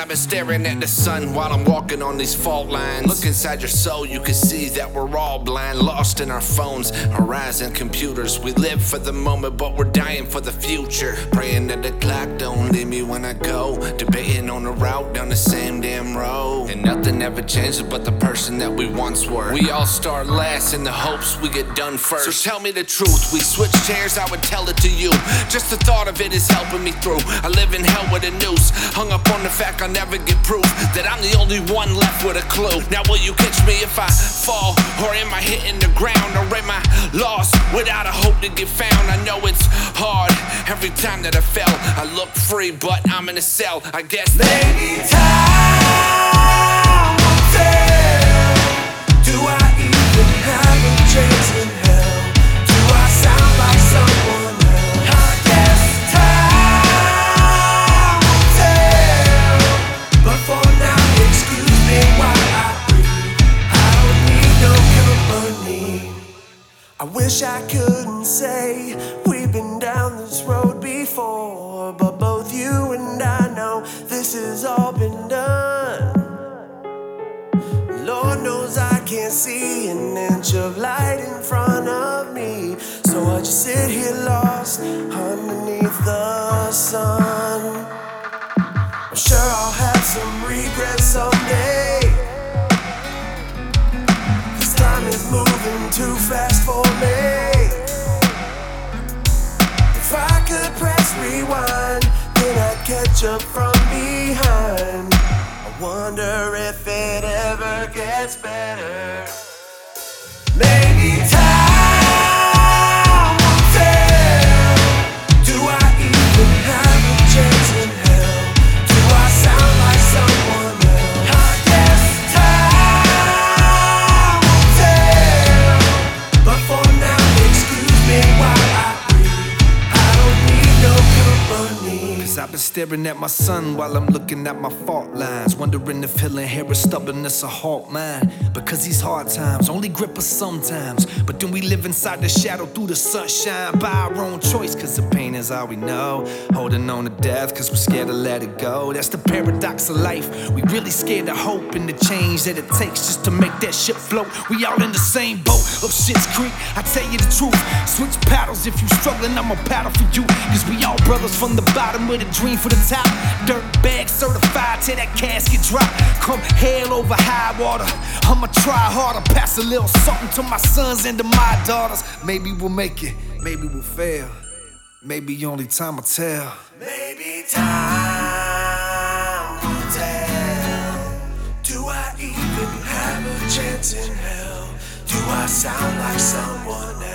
I've been staring at the sun while I'm walking on these fault lines. Look inside your soul, you can see that we're all blind, lost in our phones, our eyes and computers. We live for the moment, but we're dying for the future. Praying that the clock don't leave me when I go, debating on the route down the same damn road. And nothing ever changes but the person that we once were. We all start last in the hopes we get done first. So tell me the truth, we switch chairs, I would tell it to you. Just the thought of it is helping me through. I live in hell with a noose, hung up on the fact I'll never get proof that I'm the only one left with a clue. Now will you catch me if I fall? Or am I hitting the ground? Or am I lost without a hope to get found? I know it's hard. Every time that I fell, I look free, but I'm in a cell. I guess maybe time will tell. Do I even have a chance in hell? Do I sound like someone else? I guess time will tell. But for now, excuse me while I breathe. I don't need no company. I wish I couldn't say we've been down this road before, but both you and I know this has all been done. Lord knows I can't see an inch of light in front of me, so I just sit here lost underneath the sun. I'm sure I'll have some regrets someday. This time is moving too fast for me. If I could press rewind, then I'd catch up from behind. I wonder if it ever gets better. Maybe time will tell. Do I even have a chance in hell? Do I sound like someone else? I guess time will tell. But for now, excuse me while I breathe. I don't need no company. Cause I've been staring at my son while I'm looking at my fault lines, wondering if he'll inherit stubbornness or halt mine. Because these hard times only grip us sometimes, but then we live inside the shadow through the sunshine by our own choice. Cause the pain is all we know, holding on to death cause we're scared to let it go. That's the paradox of life. We really scared of hope and the change that it takes just to make that ship float. We all in the same boat of Shit's Creek, I tell you the truth. Switch paddles if you struggling, I'ma paddle for you. Cause we all brothers from the bottom with a dream for the top. Dirt bag certified till that casket drop. Come hell over high water, I'ma try harder. Pass a little something to my sons and to my daughters. Maybe we'll make it, maybe we'll fail. Maybe only time will tell. Maybe time will tell. Do I even have a chance in hell? Do I sound like someone else?